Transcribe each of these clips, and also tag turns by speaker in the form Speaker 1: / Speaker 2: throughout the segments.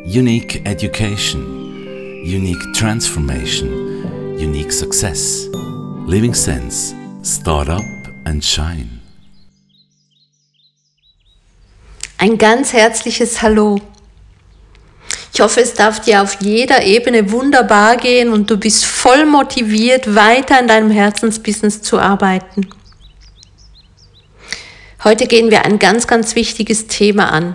Speaker 1: Unique education, unique transformation, unique success, living sense, start up and shine.
Speaker 2: Ein ganz herzliches Hallo. Ich hoffe, es darf dir auf jeder Ebene wunderbar gehen und du bist voll motiviert, weiter an deinem Herzensbusiness zu arbeiten. Heute gehen wir ein ganz, ganz wichtiges Thema an.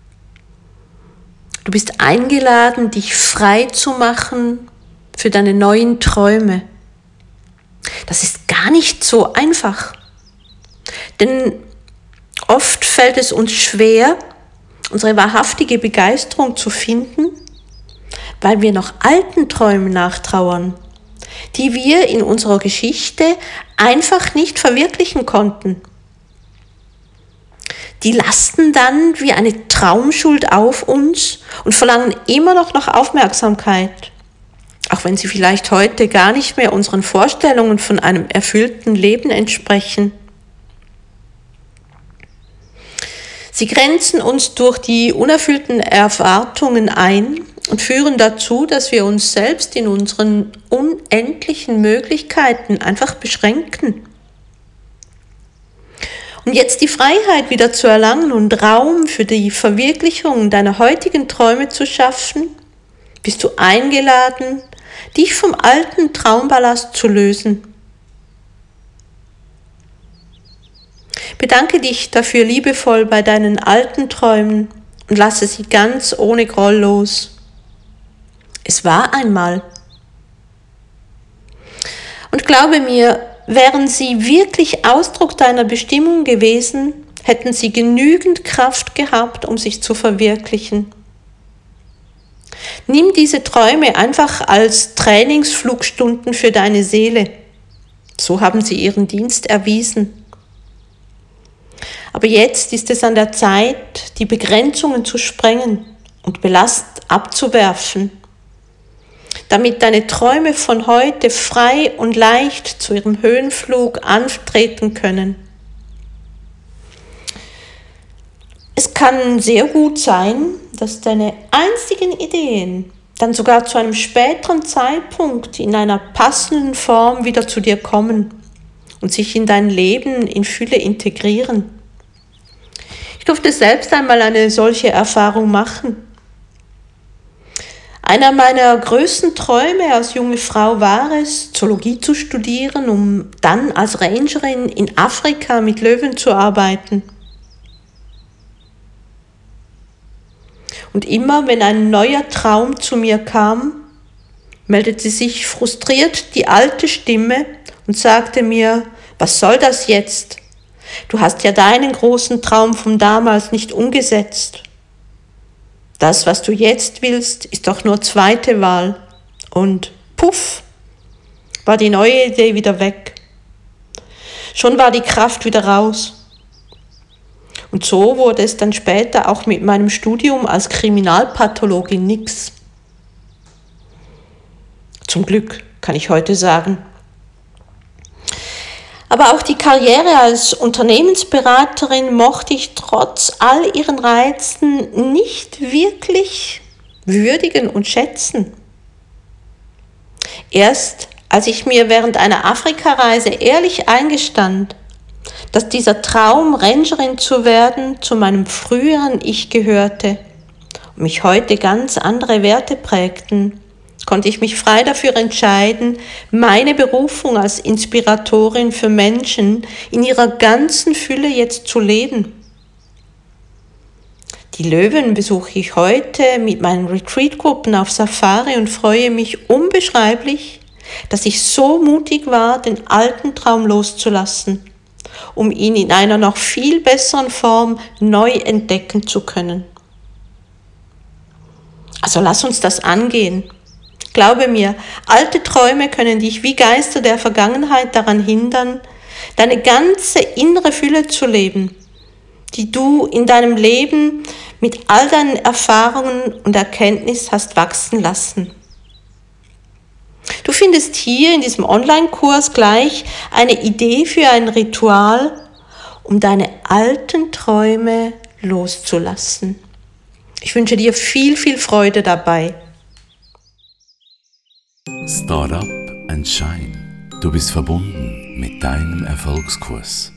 Speaker 2: Du bist eingeladen, dich frei zu machen für deine neuen Träume. Das ist gar nicht so einfach. Denn oft fällt es uns schwer, unsere wahrhaftige Begeisterung zu finden, weil wir noch alten Träumen nachtrauern, die wir in unserer Geschichte einfach nicht verwirklichen konnten. Die lasten dann wie eine Traumschuld auf uns und verlangen immer noch nach Aufmerksamkeit, auch wenn sie vielleicht heute gar nicht mehr unseren Vorstellungen von einem erfüllten Leben entsprechen. Sie grenzen uns durch die unerfüllten Erwartungen ein und führen dazu, dass wir uns selbst in unseren unendlichen Möglichkeiten einfach beschränken. Und jetzt die Freiheit wieder zu erlangen und Raum für die Verwirklichung deiner heutigen Träume zu schaffen, bist du eingeladen, dich vom alten Traumballast zu lösen. Bedanke dich dafür liebevoll bei deinen alten Träumen und lasse sie ganz ohne Groll los. Es war einmal. Und glaube mir, wären sie wirklich Ausdruck deiner Bestimmung gewesen, hätten sie genügend Kraft gehabt, um sich zu verwirklichen. Nimm diese Träume einfach als Trainingsflugstunden für deine Seele. So haben sie ihren Dienst erwiesen. Aber jetzt ist es an der Zeit, die Begrenzungen zu sprengen und Ballast abzuwerfen, damit deine Träume von heute frei und leicht zu ihrem Höhenflug antreten können. Es kann sehr gut sein, dass deine einzigen Ideen dann sogar zu einem späteren Zeitpunkt in einer passenden Form wieder zu dir kommen und sich in dein Leben in Fülle integrieren. Ich durfte selbst einmal eine solche Erfahrung machen. Einer meiner größten Träume als junge Frau war es, Zoologie zu studieren, um dann als Rangerin in Afrika mit Löwen zu arbeiten. Und immer, wenn ein neuer Traum zu mir kam, meldete sich frustriert die alte Stimme und sagte mir, was soll das jetzt? Du hast ja deinen großen Traum von damals nicht umgesetzt. Das, was du jetzt willst, ist doch nur zweite Wahl. Und puff, war die neue Idee wieder weg. Schon war die Kraft wieder raus. Und so wurde es dann später auch mit meinem Studium als Kriminalpathologin nix. Zum Glück, kann ich heute sagen. Aber auch die Karriere als Unternehmensberaterin mochte ich trotz all ihren Reizen nicht wirklich würdigen und schätzen. Erst als ich mir während einer Afrikareise ehrlich eingestand, dass dieser Traum, Rangerin zu werden, zu meinem früheren Ich gehörte und mich heute ganz andere Werte prägten, konnte ich mich frei dafür entscheiden, meine Berufung als Inspiratorin für Menschen in ihrer ganzen Fülle jetzt zu leben. Die Löwen besuche ich heute mit meinen Retreat-Gruppen auf Safari und freue mich unbeschreiblich, dass ich so mutig war, den alten Traum loszulassen, um ihn in einer noch viel besseren Form neu entdecken zu können. Also lass uns das angehen. Glaube mir, alte Träume können dich wie Geister der Vergangenheit daran hindern, deine ganze innere Fülle zu leben, die du in deinem Leben mit all deinen Erfahrungen und Erkenntnis hast wachsen lassen. Du findest hier in diesem Online-Kurs gleich eine Idee für ein Ritual, um deine alten Träume loszulassen. Ich wünsche dir viel, viel Freude dabei.
Speaker 1: Start up and shine. Du bist verbunden mit deinem Erfolgskurs.